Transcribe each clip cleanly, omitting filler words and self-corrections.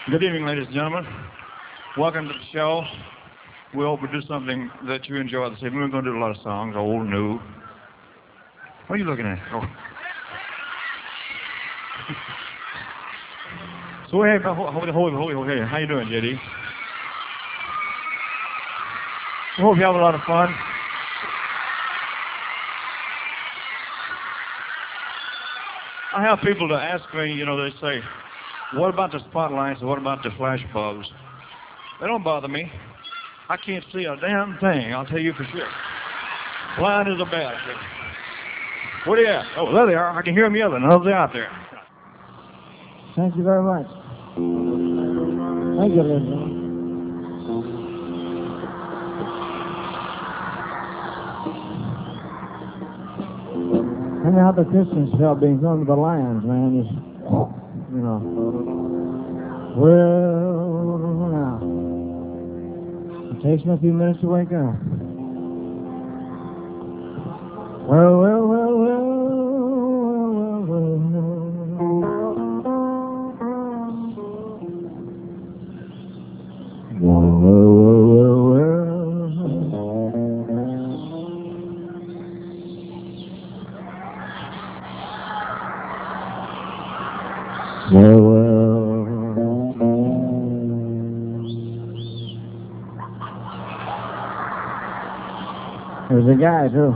Good evening, ladies and gentlemen. Welcome to the show. We hope we do something that you enjoy this evening. We're going to do a lot of songs, old, new. What are you looking at? Oh. So, hey, how you doing, JD? I hope you have a lot of fun. I have people to ask me, they say, what about the spotlights and what about the flash bulbs? They don't bother me. I can't see a damn thing, I'll tell you for sure. Blind as a bat. Where are they at? Oh, there they are. I can hear them yelling. Oh, they're out there. Thank you very much. Thank you, Linda. And how the Christians felt being thrown to the lions, man. Just, Well, now. It takes me a few minutes to wake up. Well. There's a guy, too.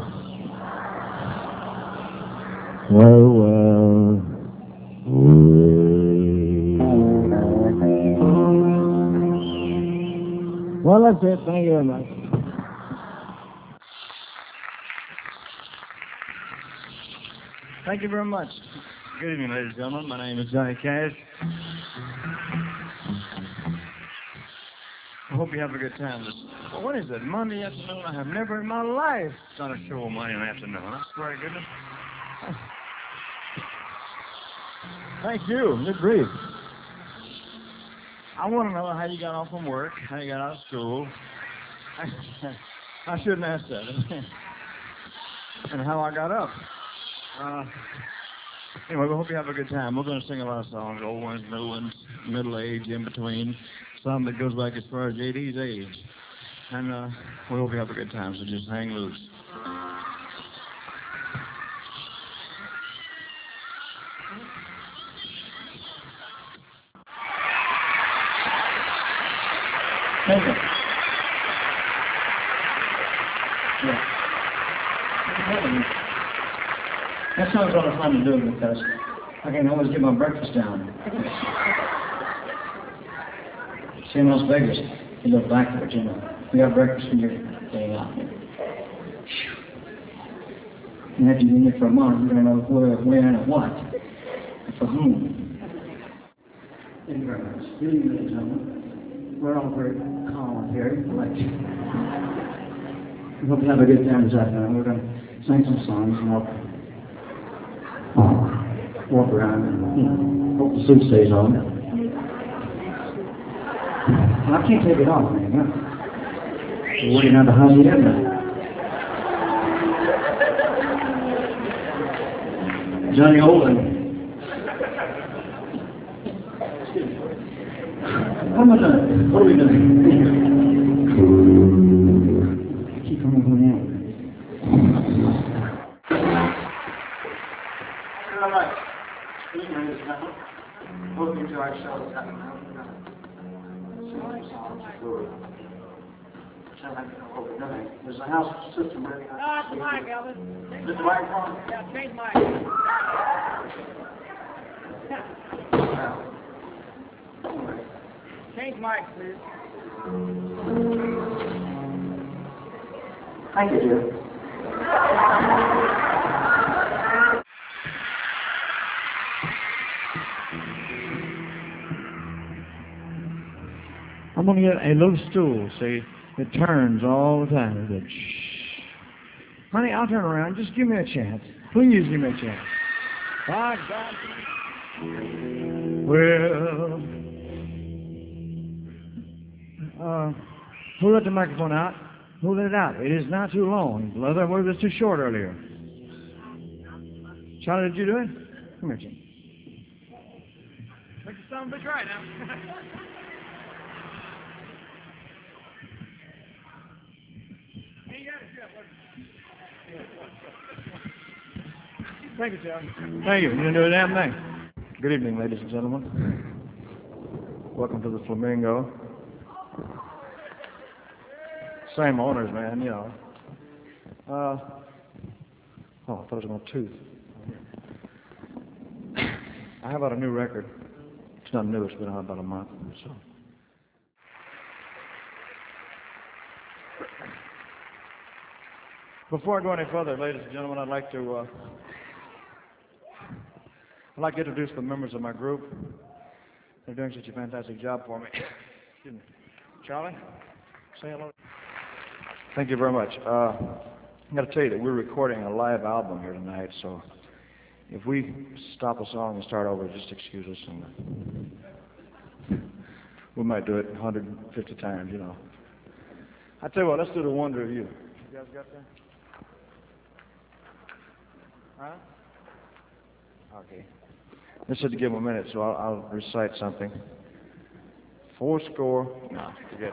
Well, that's it. Thank you very much. Thank you very much. Good evening, ladies and gentlemen. My name is Johnny Cash. I hope you have a good time. Well, what is it? Monday afternoon? I have never in my life done a show Monday afternoon. I swear to goodness. Thank you. Good grief. I want to know how you got off from work, how you got out of school. I shouldn't ask that. And how I got up. Anyway, we hope you have a good time. We're going to sing a lot of songs, old ones, new ones, middle age, in between. Some that goes back as far as JD's age. And we hope you have a good time, so just hang loose. Thank you. Yeah. That sounds a lot of fun to do because I can always get my breakfast down. See, in Las Vegas, you look backwards, We got breakfast when you're getting out here. And after you've been here for a month, you're going to know where and what. And for whom. Thank you very much. Good evening, ladies and gentlemen. We're all very calm and very collected. We hope you have a good time this afternoon. We're going to sing some songs and walk around and, hope the suit stays on. Well, I can't take it off, man. You're working out the house yet, man. Johnny Olden. What am I doing? What are we doing? Keep on going out. All right. Welcome to our show. There's a house system ready. No, it's the mic, Elvis. Is it the microphone? Yeah, change mic. Change mic, please. Thank you, dear. I'm going to get a little stool, see? It turns all the time. It goes, shh. Honey, I'll turn around. Just give me a chance. Please give me a chance. God. Well, who let the microphone out? Who let it out? It is not too long. In other words, it was too short earlier. Charlie, did you do it? Come here, Jim. Make the son of a bitch right now. Thank you, John. Thank you. You didn't do a damn thing. Good evening, ladies and gentlemen. Welcome to the Flamingo. Same owners, man, you know. Oh, I thought I was going to tooth. I have out a new record. It's not new, it's been out about a month or so. Before I go any further, ladies and gentlemen, I'd like to introduce the members of my group. They're doing such a fantastic job for me. Excuse me. Charlie, say hello. Thank you very much. I've got to tell you that we're recording a live album here tonight, so if we stop a song and start over, just excuse us, and we might do it 150 times, you know. I tell you what, let's do the Wonder of You. You guys got that? Huh? Okay. This is to give them a minute, so I'll recite something. 4 score. No, forget it.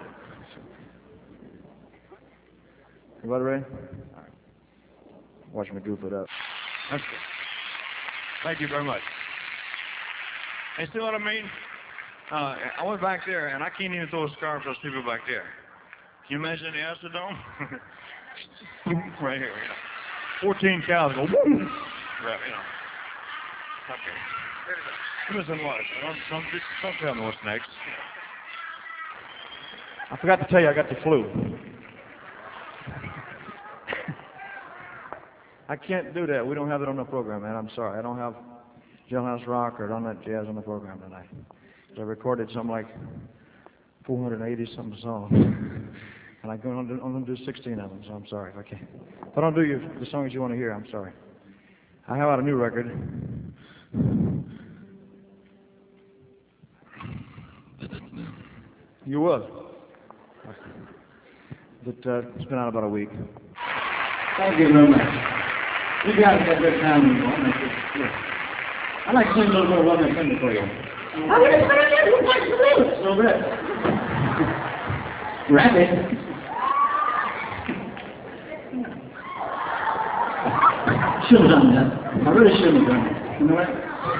Everybody ready? All right. Watch me goof it up. That's good. Thank you very much. You see what I mean? I went back there, and I can't even throw a scarf to those people back there. Can you imagine the Astrodome? Right here, you know. 14 cows go, woo! Right, you know. Okay. Listen, what? Don't tell me what's next. I forgot to tell you I got the flu. I can't do that. We don't have it on the program, man. I'm sorry. I don't have Jailhouse Rock or Don't Let Jazz on the program tonight. I recorded something like 480-something songs. And I'm going to do 16 of them, so I'm sorry if I can't. If I don't do the songs you want to hear, I'm sorry. I have out a new record. You will. It's been out about a week. Thank you very much. You guys have a good time. I'd like to sing a little bit of Love and Thunder for you. I would have said it was like the lyrics. So good. Rabbit. Should have done that. I really should have done it. You know what?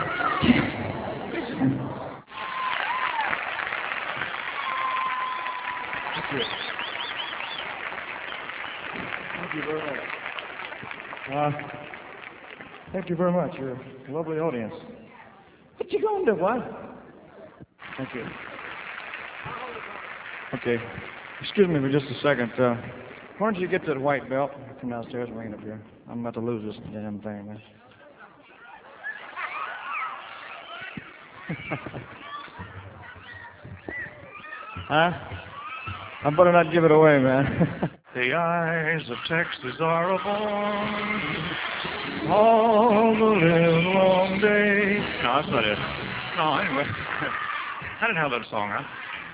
Thank you very much. Thank you very much. You're a lovely audience. What you going to do, what? Thank you. Okay. Excuse me for just a second. Why don't you get that white belt? Come downstairs and bring it up here. I'm about to lose this damn thing, man. Huh? I better not give it away, man. The eyes of Texas are upon all the live long day. No, that's not it. No, anyway. I didn't have that song, huh?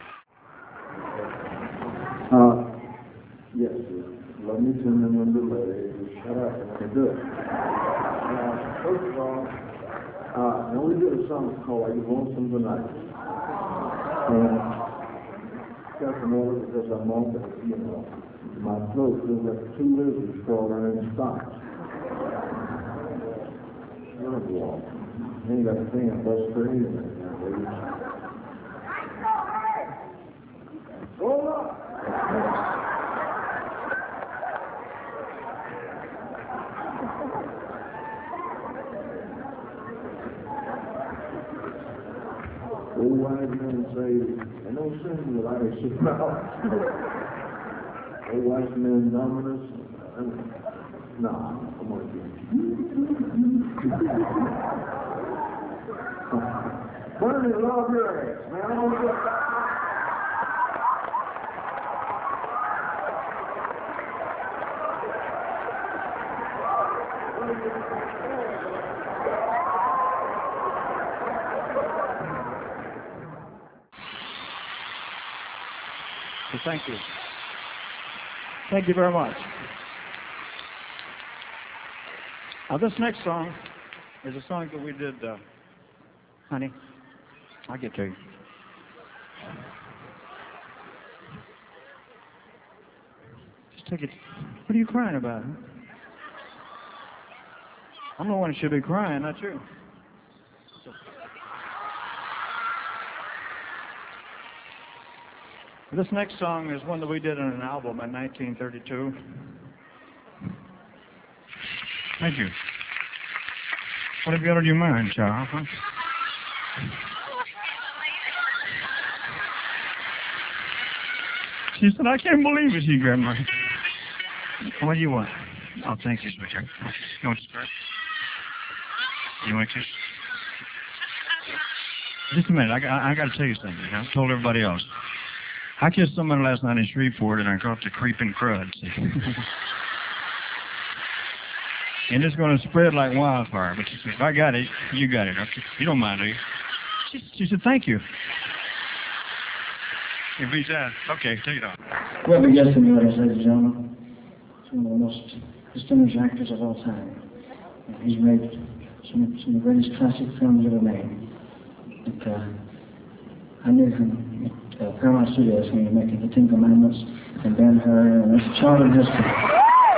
Yes, let me turn them on delay. Shut up, I can do it. First of all, now we did a song called Are You Lonesome Tonight? And got to know it because I'm on it, you know. My throat feels like 2 lizards crawling around in spots. Wall. You ain't got a thing on bus for anything right now, baby. Hold up! Old wise men say, and no sin will I survive. Old wise men dominus. No, I'm with you. Burning love your ass, man. I don't get So thank you. Thank you very much. This next song is a song that we did, honey, I'll get to you. Just take it. What are you crying about? Huh? I'm the one who should be crying, not you. This next song is one that we did on an album in 1932. Thank you. What have you got on your mind, Charles? Huh? She said, I can't believe it, she grabbed my... What do you want? Oh, thank you, sweetheart. You want to start? You want to? Just a minute. I got to tell you something. I told everybody else. I kissed someone last night in Shreveport, and I caught the creeping crud. And it's going to spread like wildfire. But if I got it, you got it. Okay? You don't mind, do you? She said, thank you. If he said, okay, take it off. We have a guest in the audience, ladies and gentlemen. He's one of the most distinguished actors of all time. He's made some of the greatest classic films ever made. I knew him at Paramount Studios when he was making The Ten Commandments and Ben-Hur, and it's Charlton Heston.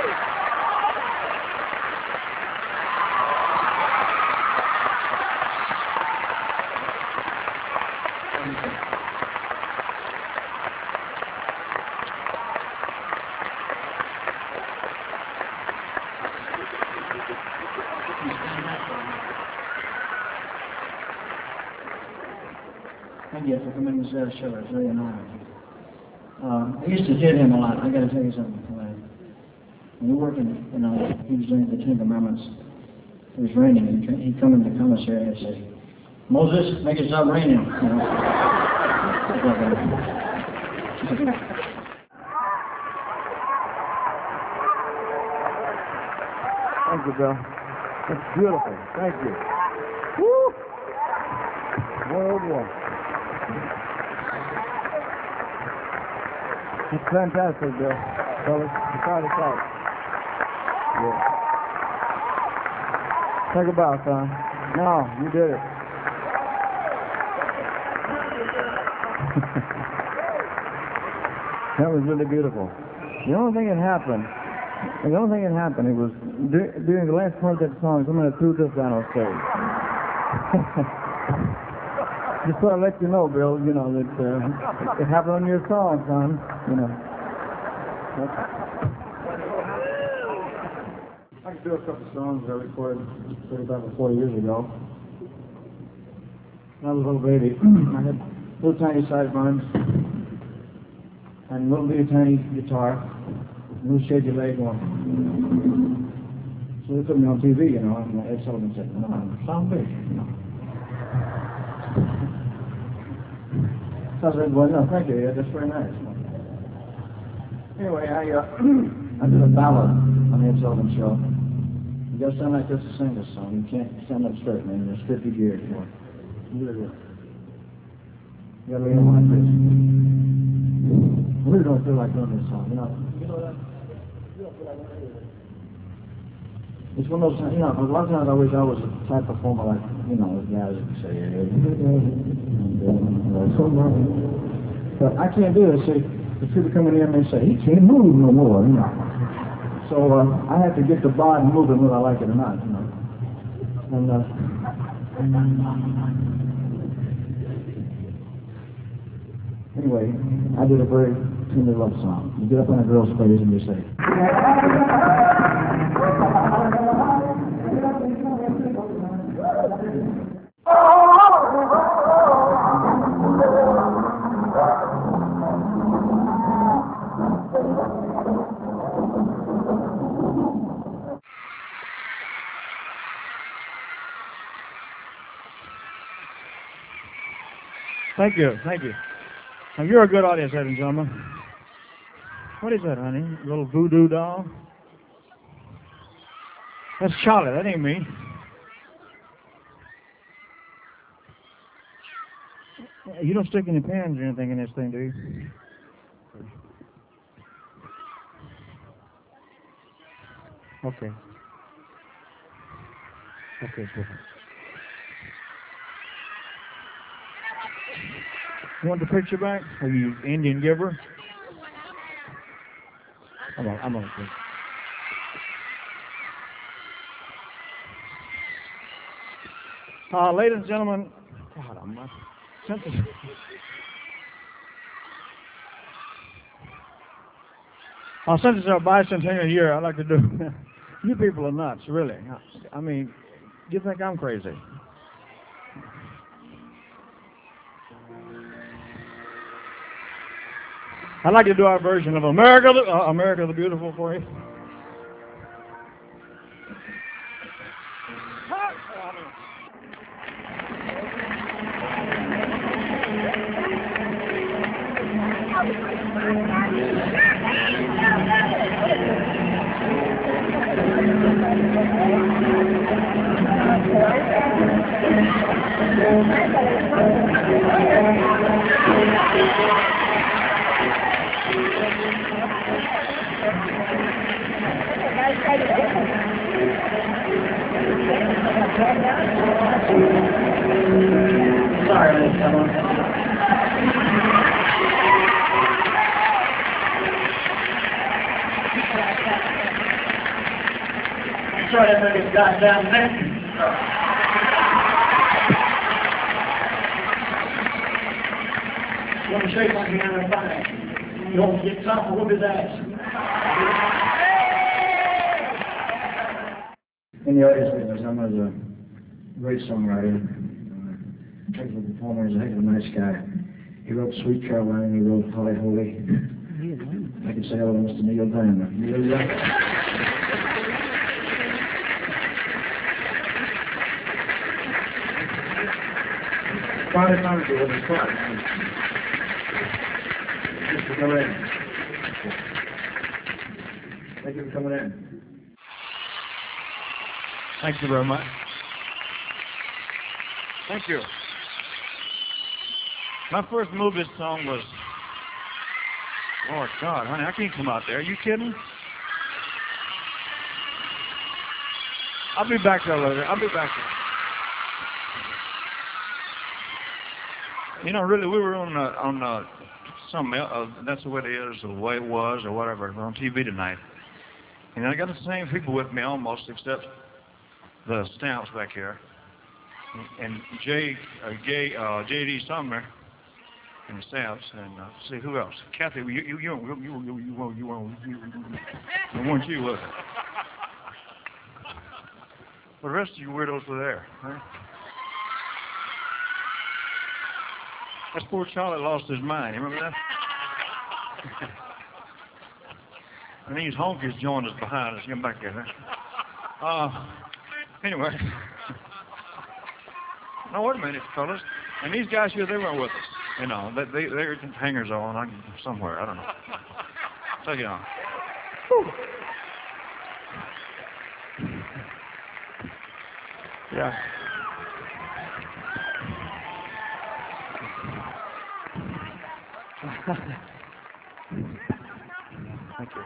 Thank you for coming to the show. It's really an honor. I used to hit him a lot. I got to tell you something. When we were working, he was doing the Ten Commandments. It was raining, and he'd come into the commissary and say, Moses, make it stop raining. Thank you, Bill. That's beautiful. Thank you. Woo! Boy, oh boy. It's fantastic, Bill. Fellas, it's out of sight. Yeah. Take a bow, son. No, you did it. That was really beautiful. The only thing that happened, it was during the last part of that song, somebody threw this down on stage. Just thought I'd let you know, Bill, that it happened on your song, son, I could do a couple songs I recorded 35 or 40 years ago. When I was a little baby, I had little tiny sideburns and little bitty tiny guitar, little shady leg one. So they put me on TV, and Ed Sullivan said, no, sound big, So I said, well, no, thank you, Ed, that's very nice. Anyway, I did a ballad on the Ed Sullivan Show. You gotta sound like this to sing this song. You can't stand up straight, man. There's 50 gears for it. You gotta lean on like this. I really don't feel like doing this song, You know that? You don't feel like doing it. It's one of those, a lot of times I wish I was a type performer like, the guys that say, but I can't do this. See, the people coming in and they say, he can't move no more, So I have to get the body moving whether I like it or not, And anyway, I did a very tender love song. You get up on a girl's face and you say, Thank you, thank you. Now, you're a good audience, ladies and gentlemen. What is that, honey? A little voodoo doll? That's Charlie, that ain't me. You don't stick any pins or anything in this thing, do you? Okay. Okay, perfect. You want the picture back? Are you Indian giver? I'm on. Ladies and gentlemen, God, I'm not sensitive. Since it's our bicentennial year, I'd like to do. You people are nuts, really. I mean, you think I'm crazy? I'd like to do our version of America the Beautiful for you. Sorry, ladies and gentlemen. Try to make this goddamn thing. Want to shake my hand and fine. You don't get time to whoop his ass. In the audience with us, I'm a great songwriter. Heck of a performer, he's a heck of a nice guy. He wrote Sweet Caroline, he wrote Holly Holy. I can say all of this to Neil Diamond. Neil Diamond. Friday night it was a fun. Thanks for coming in. Thank you for coming in. Thank you very much. Thank you. My first move this song was, oh God, honey, I can't come out there. Are you kidding? I'll be back there later. I'll be back there. You know, really, we were on something else. That's the way it is, or the way it was, or whatever. We're on TV tonight, and I got the same people with me almost, except the Stamps back here, and J.D. Sumner, and the Stamps, and see who else? Kathy, you weren't you, was it? The rest of you weirdos were there, right? That poor Charlie lost his mind. You remember that? And these honkies joined us behind us. Get back there. Anyway. Now, wait a minute, fellas. And these guys here, they weren't with us. You know, they're hangers on somewhere. I don't know. So, you know. Whew. Yeah. Thank you.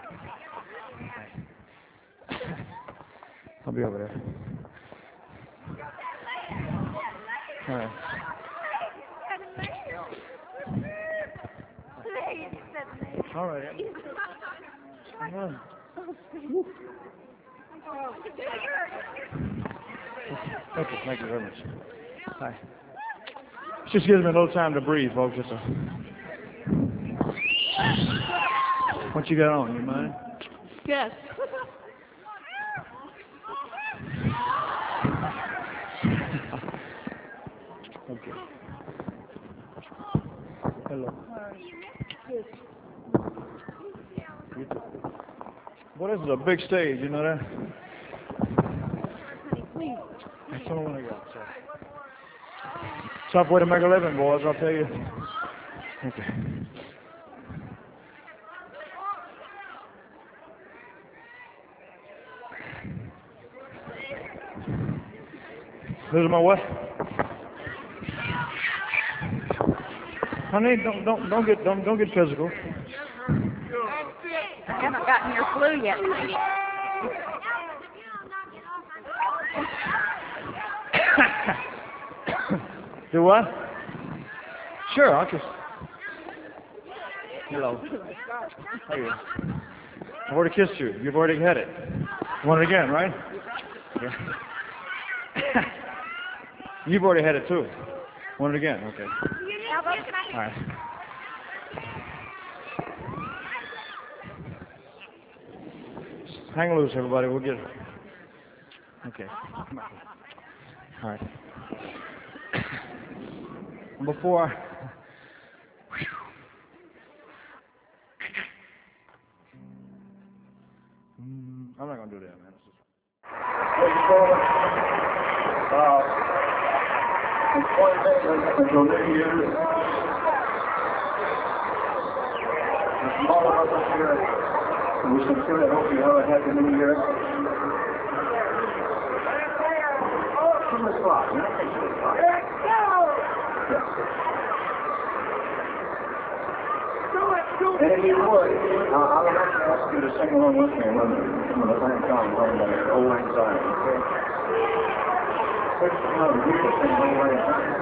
I'll be over there. All right. All right. Thank you very much. Hi. Just gives me a little time to breathe, folks. Just what you got on? You mind? Yes. Okay. Hello. Well, this is a big stage, you know that? That's all I got, so. Tough way to make a living, boys, I'll tell you. Okay. This is my what? Honey, don't get physical. I haven't gotten your flu yet. Do what? Sure, I'll just. Hello. How are you? I've already kissed you. You've already had it. You want it again, right? Yeah. You've already had it too. Want it again? Okay. All right. Hang loose, everybody. We'll get it. Okay. All right. Before. I'm not going to do that, man. Until New Year's, all of us up here, we sincerely hope you have a happy New Year. 2 o'clock, man. 2 o'clock. And if you would, I would like to ask you to sing along with me when the time comes on the Old Lang Syne, okay? First, we can sing Old Lang Syne.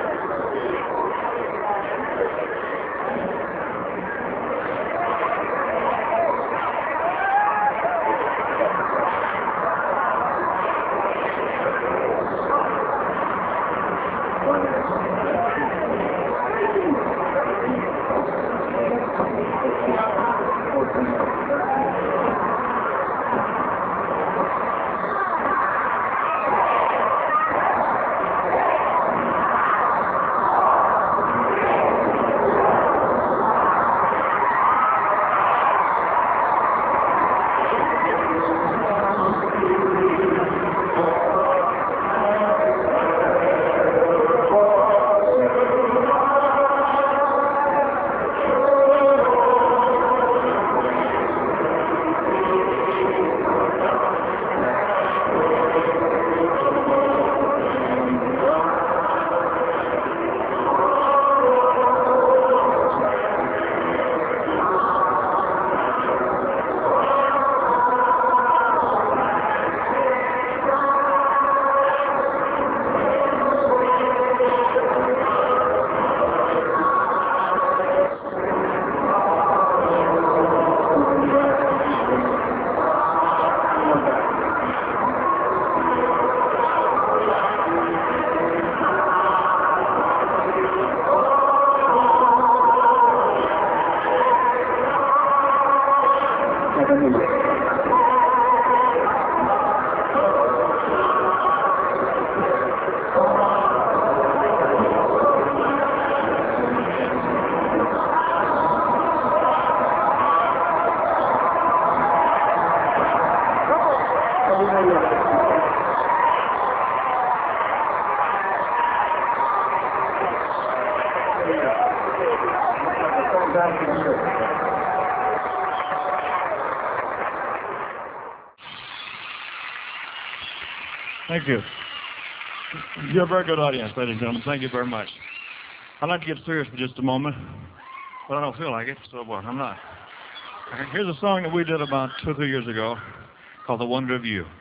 Thank you. You're a very good audience, ladies and gentlemen. Thank you very much. I'd like to get serious for just a moment, but I don't feel like it, so well, I'm not. Here's a song that we did about 2 or 3 years ago called The Wonder of You.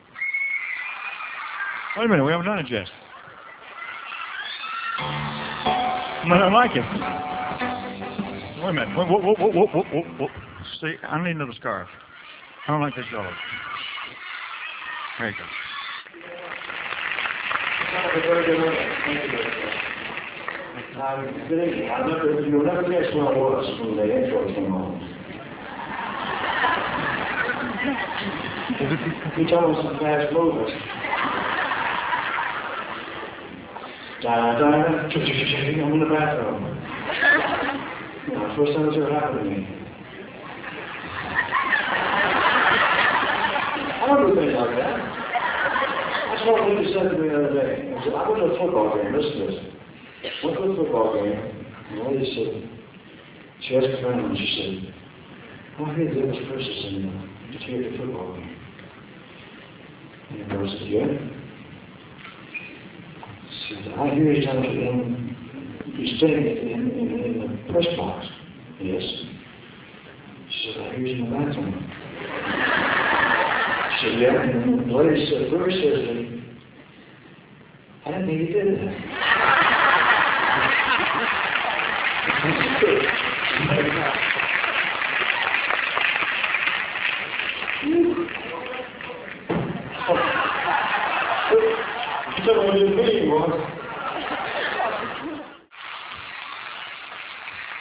Wait a minute, we haven't done it yet. I don't like it. Wait a minute. Whoa. See, I need another scarf. I don't like this yellow. There you go. You'll never guess where I was when the intro came on. He told us some fast movers. I'm in the bathroom. First time it's ever happened to me. I don't do things like that. That's what Linda said to me the other day. I said, I went to a football game, listen to this. Went to a football game, and the lady said, she asked a friend, and she said, I hear the Elvis Presley in the football game. And the girl said, yeah? She said, I hear he's telling you he's sitting in the press box. Yes. She said, I hear he's in the bathroom. She said, yeah. And the lady said, first says to me, I didn't think he did that. So what the meeting was,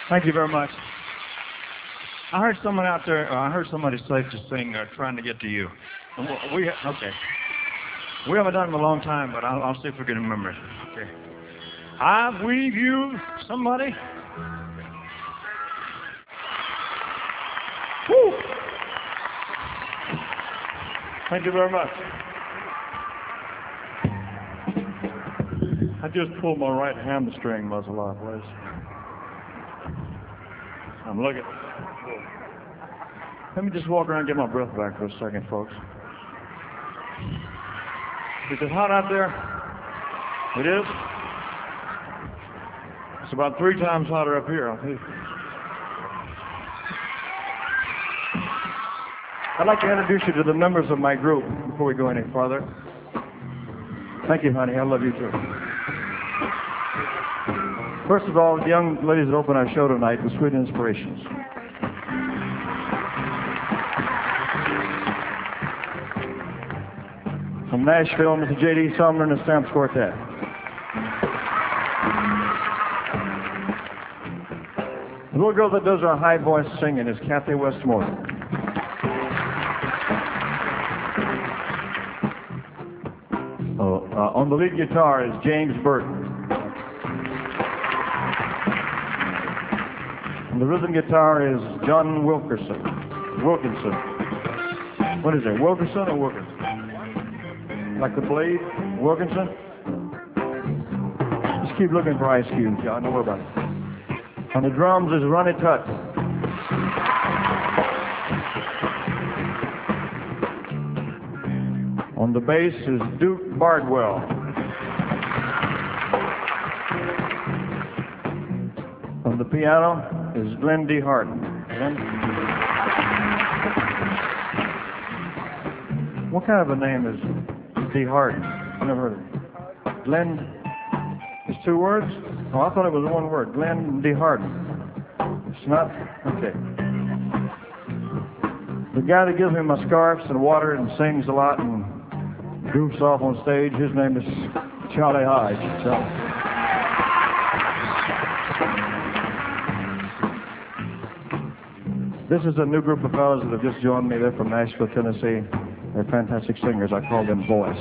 Thank you very much. I heard someone out there, I heard somebody say to sing Trying to Get to You. Okay. We haven't done it in a long time, but I'll see if we can remember it. Okay. I believe you, somebody. Woo! Thank you very much. I just pulled my right hamstring muscle off, Liz. I'm looking. Let me just walk around and get my breath back for a second, folks. Is it hot out there? It is? It's about 3 times hotter up here, I'll tell you. I'd like to introduce you to the members of my group before we go any farther. Thank you, honey. I love you too. First of all, the young ladies that open our show tonight, the Sweet Inspirations. From Nashville, Mr. J.D. Sumner and the Stamps Quartet. The little girl that does our high voice singing is Kathy Westmore. On the lead guitar is James Burton. On the rhythm guitar is John Wilkinson. What is it, Wilkinson or Wilkinson? Like the blade? Wilkinson? Just keep looking for ice cubes, y'all. Don't worry about it. On the drums is Ronnie Tutt. On the bass is Duke Bardwell. On the piano is Glenn D. Harden. Glenn? What kind of a name is D. Harden? I never heard of it. Glenn is 2 words? Oh, I thought it was 1 word. Glenn D. Harden. It's not? Okay. The guy that gives me my scarves and water and sings a lot and goofs off on stage, his name is Charlie Hodge. This is a new group of fellas that have just joined me. They're from Nashville, Tennessee. They're fantastic singers. I call them Voice.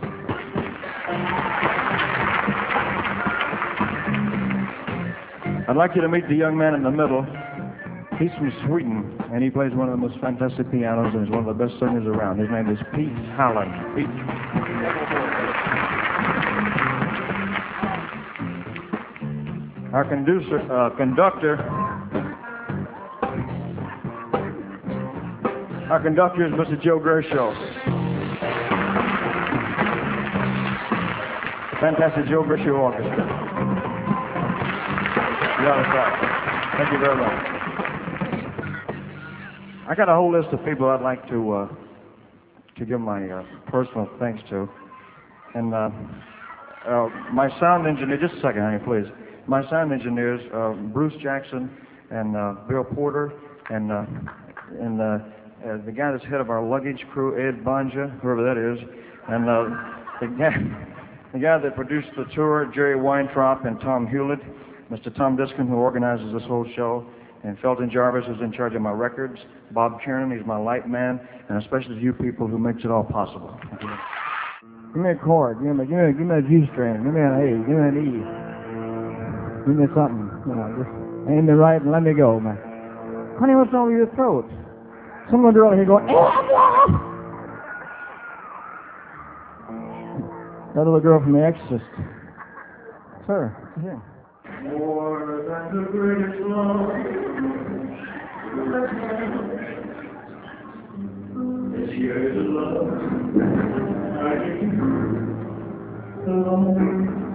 I'd like you to meet the young man in the middle. He's from Sweden, and he plays one of the most fantastic pianos and is one of the best singers around. His name is Pete Halland. Pete. Our conductor is Mr. Joe Gershaw. Fantastic Joe Gershaw Orchestra. The other side. Thank you very much. I got a whole list of people I'd like to give my personal thanks to. And my sound engineer, just a second, honey, please. My sound engineers, Bruce Jackson and Bill Porter, and the guy that's head of our luggage crew, Ed Bonja, whoever that is, and the guy that produced the tour, Jerry Weintraub and Tom Hewlett, Mr. Tom Diskin, who organizes this whole show, and Felton Jarvis, who's in charge of my records, Bob Kiernan, he's my light man, and especially you people who makes it all possible. Give me a chord, give me a G string, give me an A, give me an E, give me something, just aim me right and let me go, man. Honey, what's wrong with your throat? Some little girl here going, that little girl from The Exorcist. Sir, here. More than the greatest love this year's love I can more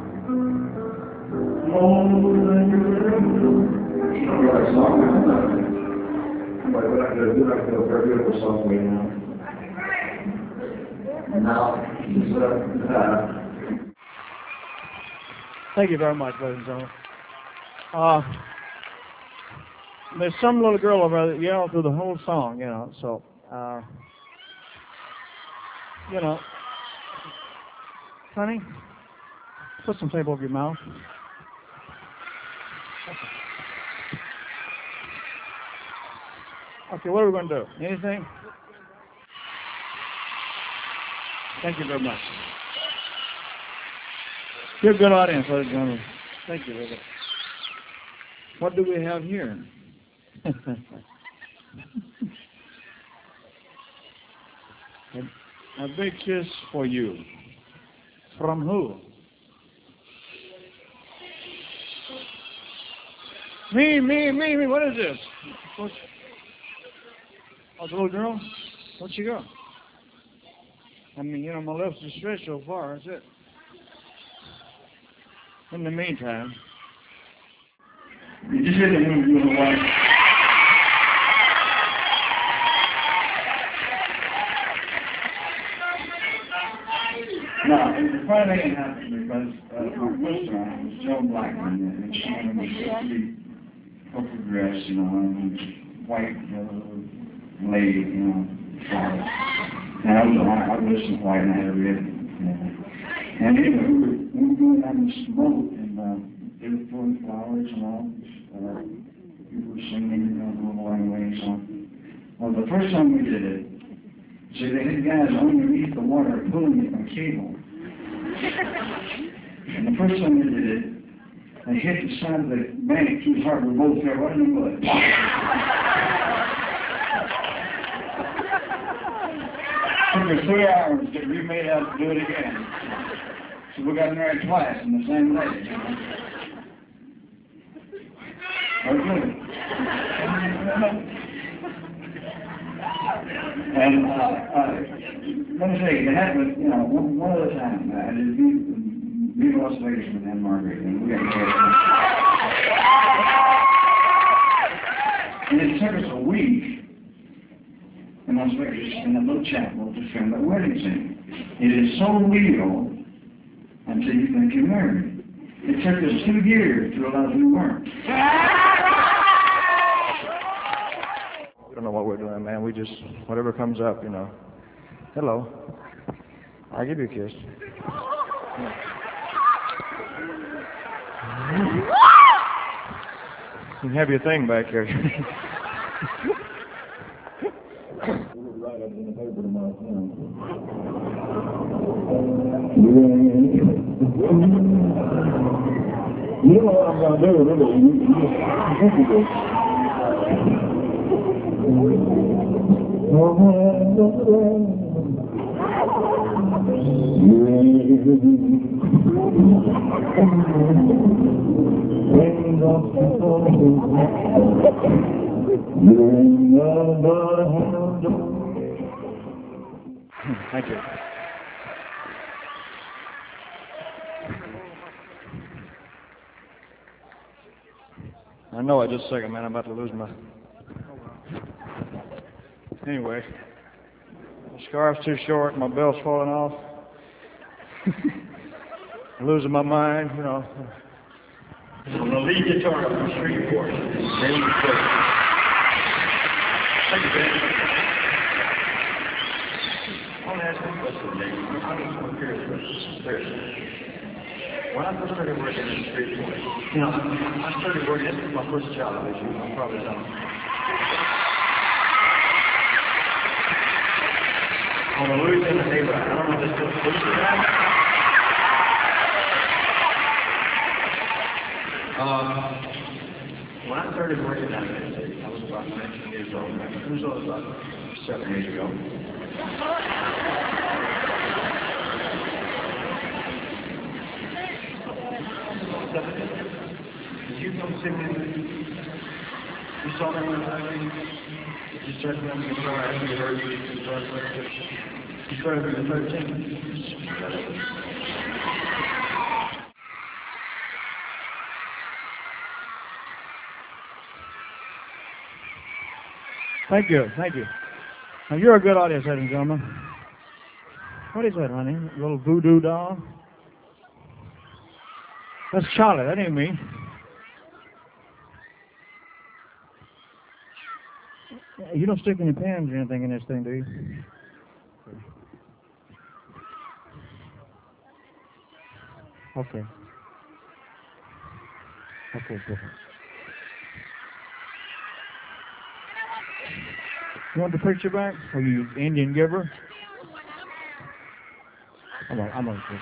than you ever knew. You know that song, but we're not going to do that for a very beautiful song right now. And now he's Thank you very much, ladies and gentlemen. There's some little girl over there that yelled through the whole song, so, honey, put some tape over your mouth. Okay, what are we going to do? Anything? Thank you very much. You're a good audience, ladies and gentlemen. Thank you very much. What do we have here? A big kiss for you. From who? Me. What is this? Oh, the little girl? Where'd she go? I mean, you know, my lips are stretched so far. That's it. In the meantime, Did you hear the movie with the wife? No, the funny thing happened because my first wife was Joe Blackman, and she was pretty purple dress, you know, and white lady, you know, flower. And I was listening white and I had a red. And anyway, we were going down this boat and they were throwing flowers and all. People were singing, you know, the little Lang song. Well, the first time we did it, see, they had guys underneath the water pulling it on cable. And the first time we did it, they hit the side of the bank too hard, we both fell right in the mud. Took us 3 hours to get remade out to do it again. So we got married twice in the same day. Okay. And let me say, it happened, you know, one other time. I did be in Las Vegas with Anne Margaret, and we got married. And it took us a week in Las Vegas in a little chapel to film that wedding scene. It is so real until you think you're married. It took us 2 years to realize we weren't. we don't know what we're doing, man. We just, whatever comes up, you know. Hello. I'll give you a kiss. You can have your thing back here. You know what I'm going to do, really. Thank you. I know it. Just a second, man. I'm about to lose my... Anyway, the scarf's too short. My belt's falling off. I'm losing my mind, you know. On the lead guitar from Shreveport, James Cook. Thank you, Ben. I want to ask you a question, James. I'm curious. Seriously. When I first started working in Shreveport, you know, I started working, this was my first job, as you probably know. On the Louisiana Hayride. I don't know if they still push it out. When I started working down there, I was about 19 years old. It was about 7 years ago. Did you come see me? You saw me when I was you started playing the guitar after you heard me. You started with the 13. Thank you. Now, you're a good audience, ladies and gentlemen. What is that, honey? A little voodoo doll? That's Charlie. That ain't me. You don't stick any pins or anything in this thing, do you? Okay. Okay, good. You want the picture back? Are you Indian giver? I'm on this.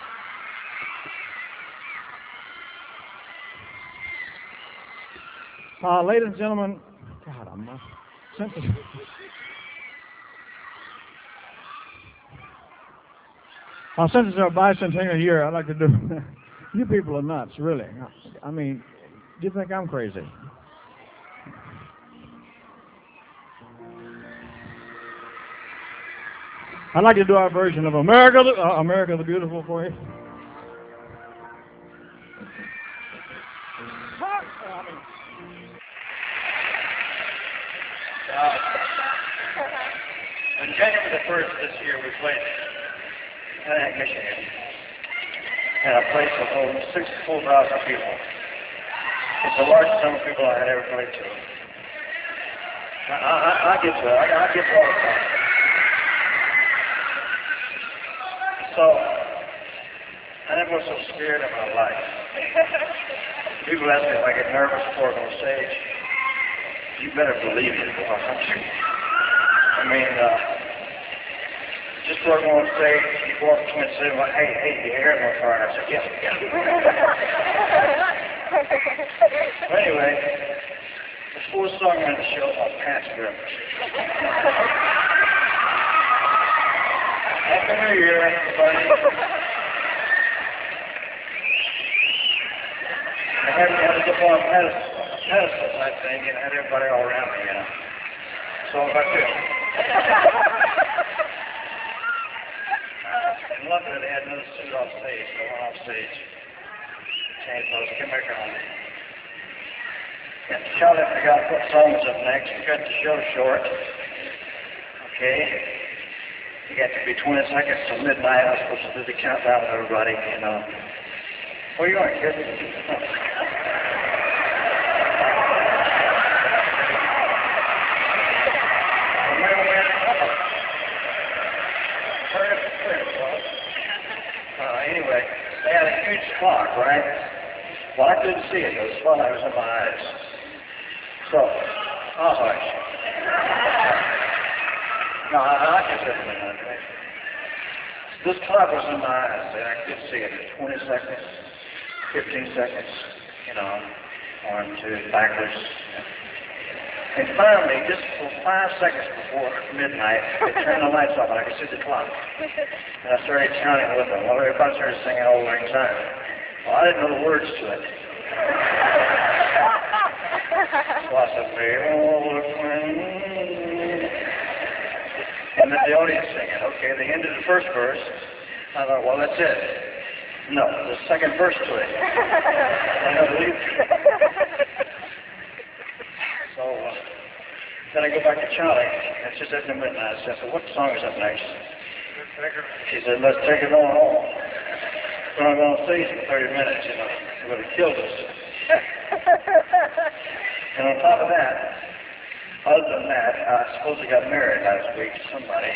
Ladies and gentlemen, God, I'm not sensitive. Since it's our bicentennial year, I'd like to do. You people are nuts, really. I mean, do you think I'm crazy? I'd like to do our version of America the Beautiful for you. On January the 1st this year, we played Atlantic, Michigan, and a place of over 64,000 people. It's the largest number of people I had ever played to. I get to it. I get to all the time. So, I never was so scared in my life. People ask me if I get nervous before I go on stage. You better believe it, I mean, just before I go on stage, you walk up to me and say, well, hey, your hair's on fire. And I said, yeah. But anyway, the fourth song on the show was Pants Grimmers. Happy New Year, everybody. I had to go on a pedestal type thing and had everybody all around me, you know. So if I could. And luckily they had another suit off stage, so I went off stage. Changed those, came back on. And Charlie forgot what song was up next. We cut the show short. Okay. You got to be 20 seconds till midnight. I was supposed to do the countdown with everybody, you know. Where you going, kid? Anyway, they had a huge clock, right? Well, I couldn't see it. The spotlight was in my eyes. So, I'll hush. No, I just said it. Okay? This clock was in my eyes, and I could see it. 20 seconds, 15 seconds, you know, 1, 2, backwards. And finally, just for 5 seconds before midnight, they turned the lights off and I could see the clock. And I started counting with them. Well, everybody started singing all the time. Well, I didn't know the words to it. So I said, and then the audience singing. Okay, they ended the first verse. I thought, well, that's it. No, the second verse to it. I don't believe it. So then I go back to Charlie. It's just after midnight. I said, what song is up next? She said, let's take it on home. We're not going to stage for 30 minutes, you know. It would have killed us. And on top of that, other than that, I suppose I got married last week to somebody.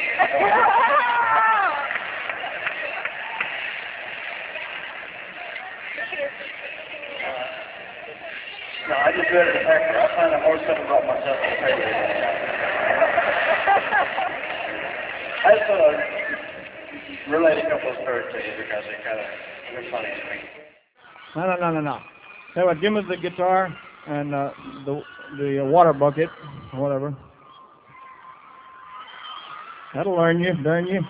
No, I just read it in the paper. I find out more stuff about myself in the paper. I just thought I'd relate a couple of stories to you because they're funny to me. No. Hey, what, give me the guitar and the water bucket, or whatever. That'll learn you, darn you.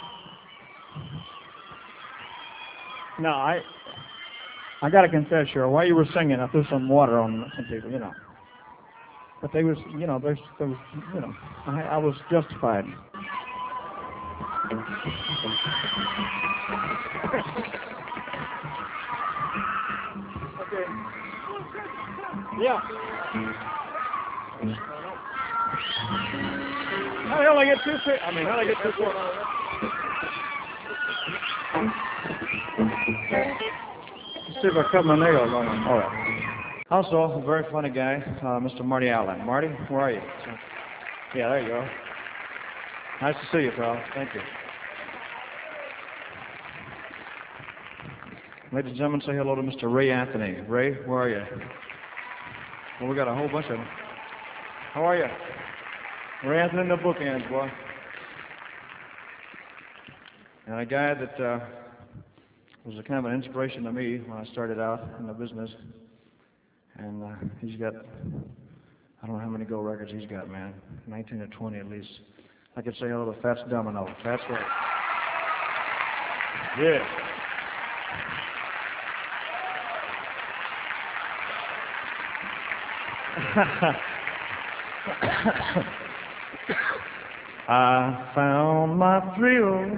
No, I got to confess, Cheryl, while you were singing, I threw some water on some people, you know. But they was, you know, there was, you know, I was justified. Okay. Yeah. I only get two. I only get 2 4. See if I cut my nails on it. All right. Also, a very funny guy, Mr. Marty Allen. Marty, where are you? Yeah, there you go. Nice to see you, pal. Thank you. Ladies and gentlemen, say hello to Mr. Ray Anthony. Ray, where are you? Well, we got a whole bunch of them. How are you? We're answering the bookends, boy. And a guy that was a kind of an inspiration to me when I started out in the business. And he's got, I don't know how many gold records he's got, man. 19 or 20 at least. I could say hello to Fats Domino. Fats, right. Yeah. I found my thrill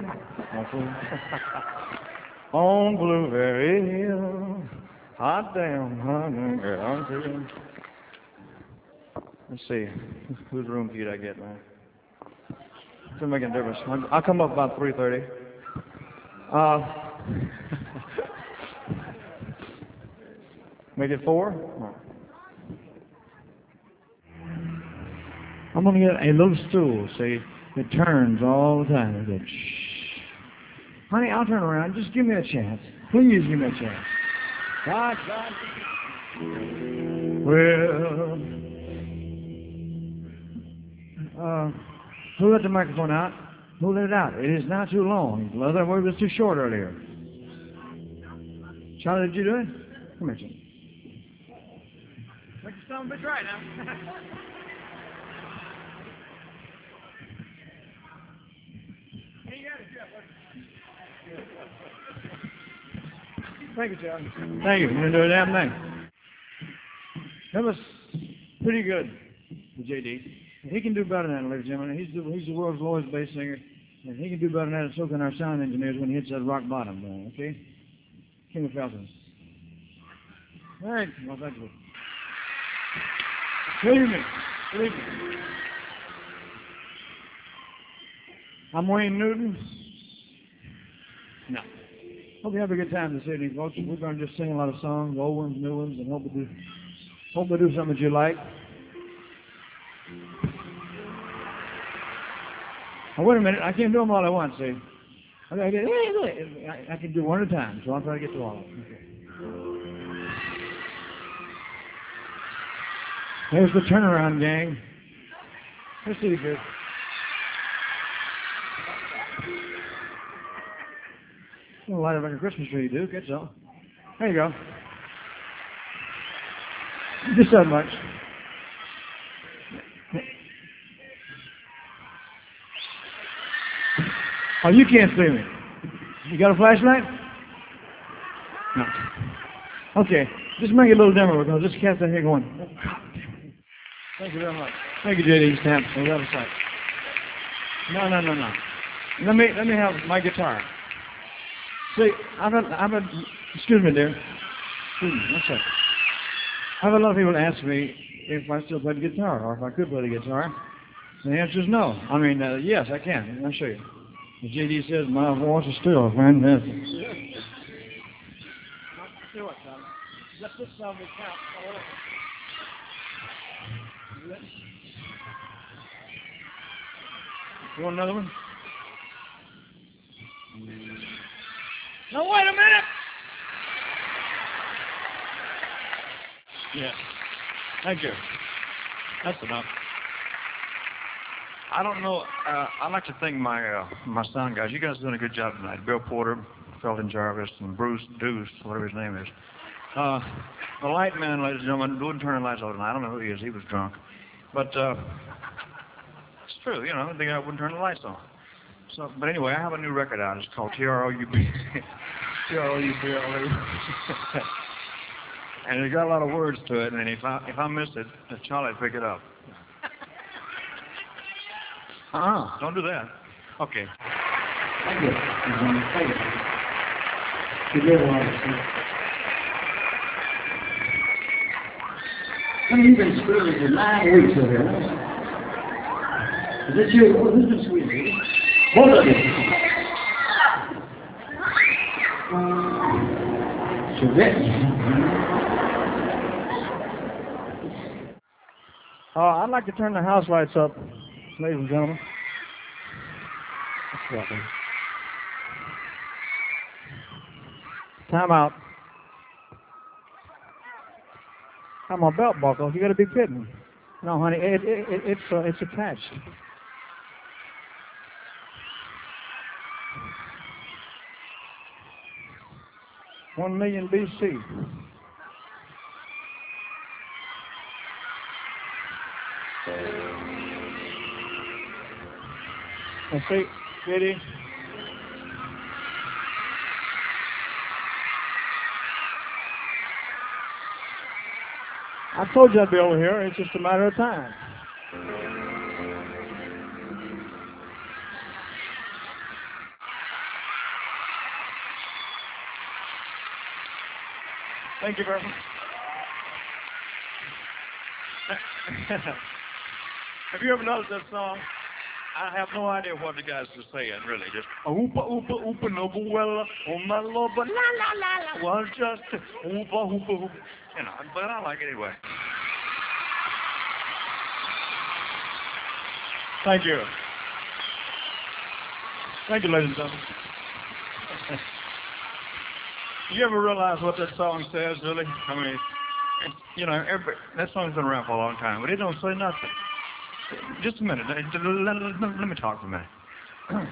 on Blueberry Hill. Hot damn, honey, girl, I'm feeling. Let's see, whose room key did I get, man? Doesn't make a difference. I'll come up about 3:30. Make it 4? I'm going to get a little stool, see? It turns all the time. It goes, shh. Honey, I'll turn around. Just give me a chance. Please give me a chance. God. Well, who let the microphone out? Who let it out? It is not too long. In other words, it was too short earlier. Charlie, did you do it? Come here, Jim. Make your son bitch right now. Thank you, Charlie. Thank you. You're going to do a damn thing. That was pretty good for J.D. He can do better than that, ladies and gentlemen. He's the world's lowest bass singer, and he can do better than that, and so can our sound engineers when he hits that rock bottom, okay? King of Falcons. All right. Well, thank you. Believe me. I'm Wayne Newton. No. Hope you have a good time this evening, folks. We're going to just sing a lot of songs, old ones, new ones, and hope we do something that you like. Now, wait a minute. I can't do them all at once, see? I can do one at a time, so I'll try to get to all of them. Okay. There's the turnaround, gang. Let's see, good. We'll light up like a Christmas tree, Duke. That's all. There you go. Just that much. Oh, you can't see me. You got a flashlight? No. Okay. Just make it a little dimmer because this cat's in here going. Oh, God. Thank you very much. Thank you, J.D. Stamp. On the other side. No. Let me have my guitar. See, excuse me, dear. Excuse me, one second. I've had a lot of people ask me if I still play the guitar or if I could play the guitar. The answer is no. I mean, yes, I can. I'll show you. The J.D. says my voice is still fantastic. See what, Charlie? Let this sound be count. You want another one? No, wait a minute! Yeah. Thank you. That's enough. I don't know. I'd like to thank my sound guys. You guys are doing a good job tonight. Bill Porter, Felton Jarvis, and Bruce Deuce, whatever his name is. The light man, ladies and gentlemen, wouldn't turn the lights on tonight. I don't know who he is. He was drunk. But it's true, you know, the guy wouldn't turn the lights on. So, but anyway, I have a new record out. It's called T-R-O-U-B. T-R-O-U-B-L-U. And it's got a lot of words to it, and if I miss it, Charlie will pick it up. Don't do that. Okay. Thank you. Thank you. You did a lot of stuff. I mean, you've been screwing for 9 weeks over here. Is this you? Oh, this is sweet, baby. Both of you. I'd like to turn the house lights up, ladies and gentlemen. Time out. I'm a belt buckle. You got to be kidding me. No, honey, it's attached. $1 million BC. Let's see, Kitty. I told you I'd be over here. It's just a matter of time. Thank you very much. Have you ever noticed that song? I have no idea what the guys are saying, really. Just oopa oopa oopa no well, oh my lord, but la la la la was just oopa oopa oopa, you know. But I like it anyway. Thank you. Thank you, ladies and gentlemen. You ever realize what that song says, really? I mean, you know, that song's been around for a long time, but it don't say nothing. Just a minute. Let me talk for a minute.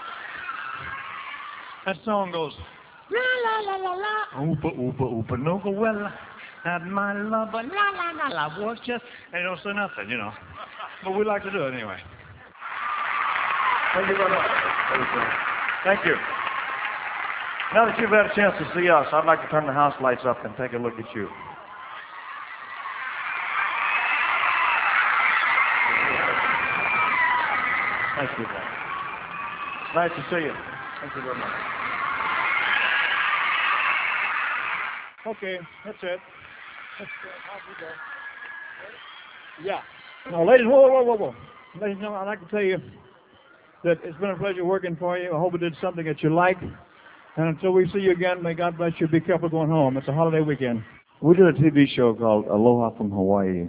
That song goes, la la la la la, oopa oopa oopa no go well, not my love, but la la la la was just, and it don't say nothing, you know. But we like to do it anyway. Thank you very much. Thank you. Now that you've had a chance to see us, I'd like to turn the house lights up and take a look at you. Thank you. Nice to see you. Thank you very much. Okay, that's it. Yeah. Now, ladies, whoa. Ladies and gentlemen, I'd like to tell you that it's been a pleasure working for you. I hope it did something that you like. And until we see you again, may God bless you. Be careful going home. It's a holiday weekend. We did a TV show called Aloha from Hawaii.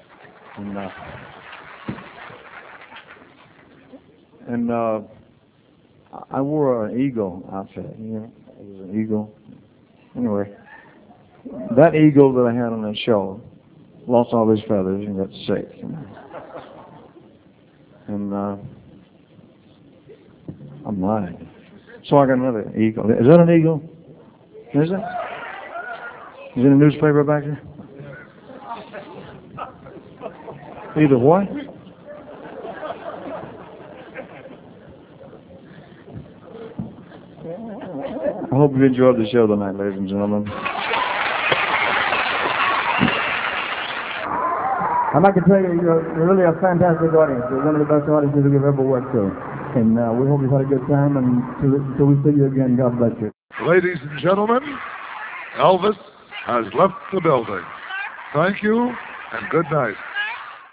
And I wore an eagle outfit. You know, it was an eagle. Anyway, that eagle that I had on that show lost all his feathers and got sick. You know. And I'm lying. So I got another eagle. Is that an eagle? Is it? Is it in a newspaper back there? Either what? I hope you enjoyed the show tonight, ladies and gentlemen. I'd like to tell you, you're really a fantastic audience. You're one of the best audiences we've ever worked with. And we hope you've had a good time, and until we see you again, God bless you. Ladies and gentlemen, Elvis has left the building. Thank you, and good night.